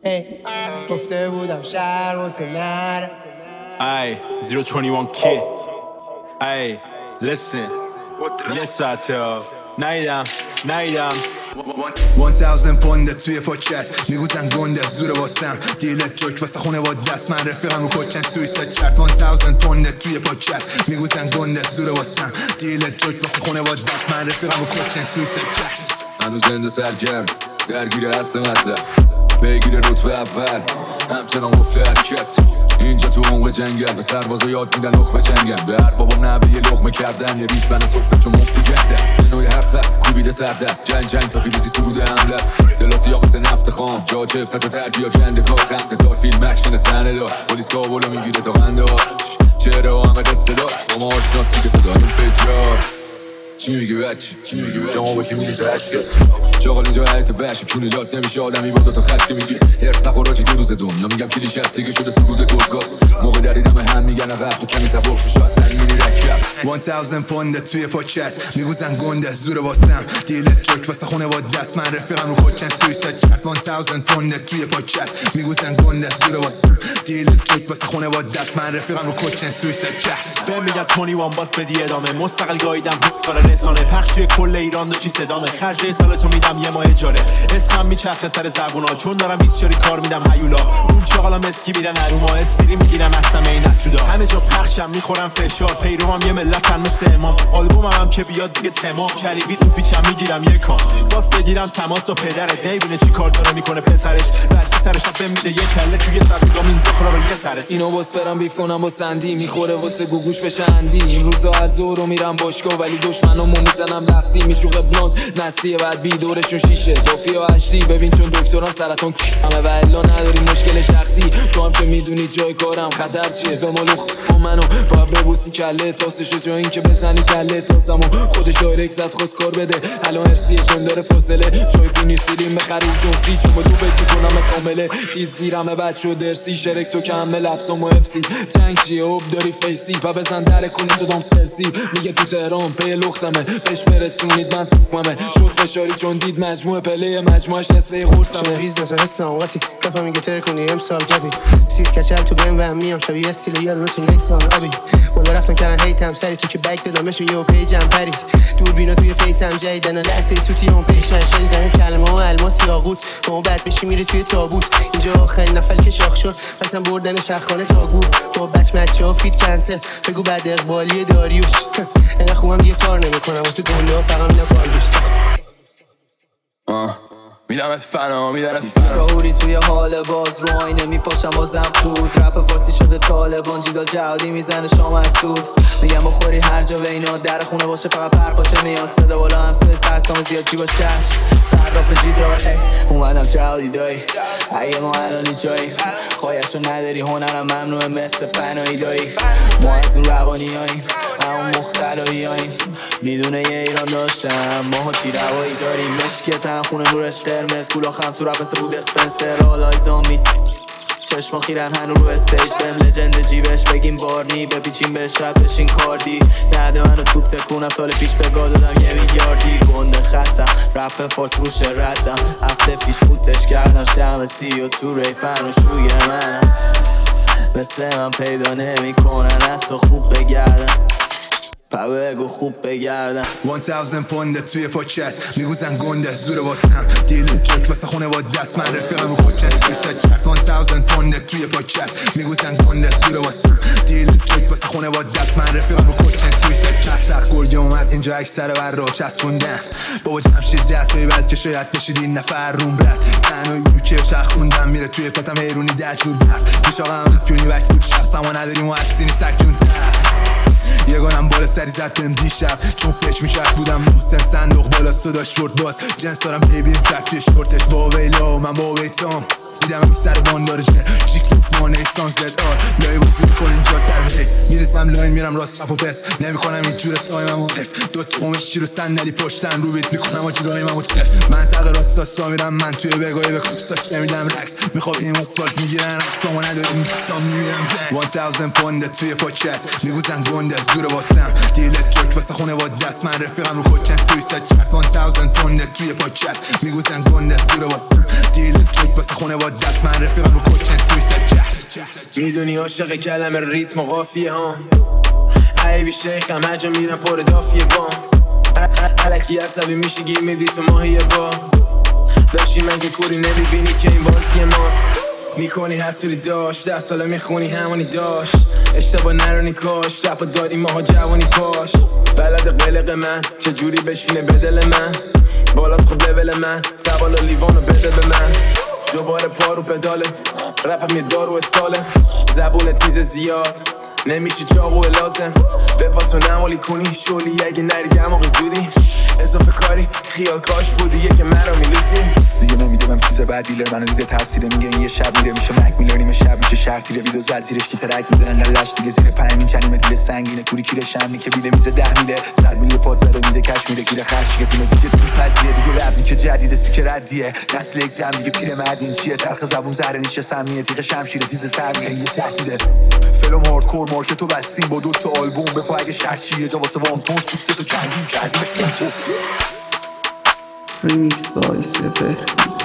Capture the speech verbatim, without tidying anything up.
ای گفته بودم شهر و تو نره Ay, zero twenty-one kid. Ay, listen. Yes, I tell. نیدم نیدم one thousand پونده توی پاکت میگوزن گنده زور واسم دیلت جوک واسه خونه با دست من رفیقم رو کچن سویست کرد one thousand پونده توی پاکت میگوزن گنده زور واسم دیلت جوک واسه خونه با دست من رفیقم رو کچن سویست کرد هنوز زنده سرگرم درگیر اصل مطلب بگیره رتبه اول همچنان قفل حرکت اینجا تو عمق جنگل به سربازا یاد میدن نخبه جنگل به اربابا نوه یه لقمه کردن یه ریش بن صفره چون مفتی گردن به نوع حرف است کوبیده سردست جنگ جنگ تا پیروزی سروده حمله است دلاسی ها مثل نفت خام جا چفتت و تربیات گنده کار خنده دار فیلم اکشن سنه دار پلیس کابلو میگیره تا قنده ها چهره همه قصه دار با ما آشناسی که صدا این فجار چی میگی بچه؟ چی میگی بچه؟ جامعه باشی میریزه عشقت چاقال اینجا حیط وحشه چونی داد نمیشه آدمی با دوتا خشکی میگی هرس نخوراجی دو روز دنیا میگم کلیش هستی شده سرود گرگا موقع دریدم هم میگن عقب تو کمی سبک شو شاید سن میری رکب one thousand پونده توی پاکت میگوزن گنده زور واسم دیلت جوک واسه خونه با دست من رفیقم رو کچن سویست کرد one thousand پونده توی پاکت میگوزن گنده زور واسم دیلت جوک واسه خونه با دست من رفیقم رو کچن سویست کرد بهم میگن تونی وان باز بدی ادامه مستقل گاییدم کار رسانه پخش توی کل ایران داشتی صدامه خرج یه سال تو میدم یه ماه اجاره اسمم میچرخه سر زبونا چون دارم بیست شاری کار میدم هیولا اون چاقالا مسکی میرن هروما استری میگیرم هستم عینت جدا همه جا پخشم میخورم فشار پیروام یه ملتن مثل امام آلبومم هم که بیاد دیگه تمام کلیبی تو پیچم میگیرم یه کام باز بگیرم تماس با پدرت نمیبینه چی کار داره میکنه پسرش بعد سرش بهم میده یه کله توی صدگام این زخرا به سرت اینو باس برم بیف کنم با سندی میخوره واسه گوگوش بشه اندی این روزا از ظهر رو میرم باشگاه ولی دشمنامو میزنم لفظی میشوقه بلوند نسلیه بعد بیدورشون شیشه دافی و هشتی ببین چون دکترم سرطان همه و الا نداری مشکل شخصی تو هم که میدونی جای کارم خطر چیه به مالوخ با منو باید ببوسی کله تاسشو جا این که بزنی کله تاسمو خودش دایرک زد خواست کار بده الان ارسیه چون داره فاصله جای بونی سیریم بخری و جنسی چون با دو بگی کنم کامله دیز زیرمه بد شد درسی شرک تو کمه لفظم و افسی جنگ چیه اوب داری فیسی و بزن در کنی تو دام سلسی میگه تو تهران پی لختمه بهش برسونید من توممه شد فشاری چون دید مجموعه پله مجموعش نصفه خورسمه شو بیزنس و حسن اوقاتی کفا میگه تر کنی امسال گبی سیز کچل تو بهم و میام شبیه استیل و یارو تو لیسان آبی مولا رفتن کردن هیتم سری تو که بک دادمشون یه پیجم پرید دور بینا توی فیسم جیدن و لحظه سوتی اون پیشن شنیدم کلمه ها الماس یاقوت با اون بد بشی میری توی تابوت اینجا آخرین نفر که شاخ شد پسم بردن شخخانه تاگو با بچ مچه ها فیت کنسل بگو بعد اقبالی داریوش اینقدر خوبم دیگه کار نمیکنم واسه گنده ها فقط میدم کار دوست میدم از فنا میدم از فنا کاوری توی حال باز رو آینه میپاشم بازم خود رپ فارسی شده طالبان جیدال جهادی میزنه شام از سود میگم بخوری هر جا بینا در خونه باشه فقط پرپاشه میاد صدا بالا همسوی سرسام زیاد جیباش کش صراف جیدال اومدم جهادی دایی اگه ما الانی جایی خواهیشو نداری هنرم ممنوعه مثل پناهی دایی ما از اون روانی هاییم همون مختلایی هاییم میدونه یه ایران داشتم ما تی روایی داریم مشکتم خونه نورش قرمز گولا خم تو رپ مثل بود اسپنسر آلای زامید چشما خیرن هنو رو استیج بهم لجند جیبش بگیم بارنی بپیچیم بهش رد بشین کاردی نده من رو توپ تکونم سال پیش به گا دادم یه میلیاردی گنده خطم رپ فارس روش ردم هفته پیش فوتش کردم شم سی و تو ریفن و شوگر منم مثل من پیدا نمی کنن حتی خوب بگردن پا بگو خوب بگردن one thousand پونده توی پاکت میگوزن گنده زور واسم دیلت جوک واسه خونه با دست من رفیقم رو کچن سویست کرد one thousand پونده توی پاکت میگوزن گنده زور واسم دیلت جوک واسه خونه با دست من رفیقم رو کچن سویست کرد سر گرگه اومد اینجا اکثر بر را چسبوندن بابا جمشید ده توی بلکه شاید بشید این نفر روم برد تنهایی یوکه چرخوندم میره توی پتم هیرونی ده جور برد میشاقم فیونی بک فود شفت سما نداریم و هستینی سکجون تر یگانم بالا سری زد بهم دیشب چون فکر میکرد بودم محسن صندوق بالا صداش برد باز جنس دارم ببینیم کرد توی شورتش با ویلا و من با ویتام دیدم یک سر باندار جه جیکلس مانه ایسان زد آر لای بازی کن اینجا در هی میرسم لاین میرم راست شب و پس نمیکنم این جور تایمم و اف دو تومش چی رو صندلی پشتن رو بیت میکنم و جلایمم و چف منطقه راستاستا میرم من توی بگاهی به کوبستاش نمیدم رکس میخواب این اسفالت میگیرن رستامو نداری میستام میمیرم one thousand پونده توی پاکت میگوزن گنده زور واسم دیلت جوک واسه خونه با دست من رفیقم رو کچن سویست کرد one thousand پونده توی پاکت میگوزن گنده زور واسم دیلت شک واسه خونه با دست من رفیقم رو کوچن سویسد کرد میدونی عاشق کلمه ریتم و قافیه ها عیبی شیخم هر جا میرم پر دافیه بام علکی عصبی میشی گیر میدی تو ماهی با داشتی من که کوری نمیبینی که این بازی ماست میکنی حسولی داشت ده ساله میخونی همونی داشت اشتباه نرانی کاش رپا دادی ماها جوانی پاش بلد قلق من چجوری بشینه به دل من بالاست خب لول من تبالا لیوانو بده به من دوباره پا رو پداله رپم یه دارو ساله زبون تیز زیاد نمیشه چاقو لازم به پاتو نمالی کنی شولی اگه نری دماغ زودی اضافه کاری خیال کاش بودی یه مرا میلوتی دیگه نمیدونم چیز بعد دیلر منو دیده تفسیره میگه این یه شب میره میشه مک میلرنیم شب میشه شهر تیره ویدو زد زیرش کی ترک میده انقدر لش دیگه زیر پنج این چنیمه دیل سنگینه کوری کیره شمنی که بیله میزه ده میله صد میله پاد زده میده کش میره کیره خرش که تیمه دیگه تو پذیه دیگه رب که جدیده سیکه ردیه نسل یک جمع دیگه پیر مردین چیه تلخ زبون زهره نیشه سمیه تیغ شمشیر تیز سرمیه یه تهدیده فلم هاردکور مارکتو بستیم با دو تا آلبوم بخوا اگه شرچی یه جا واسه وانتونز پوستتو کندیم کردیم Remix by Sefer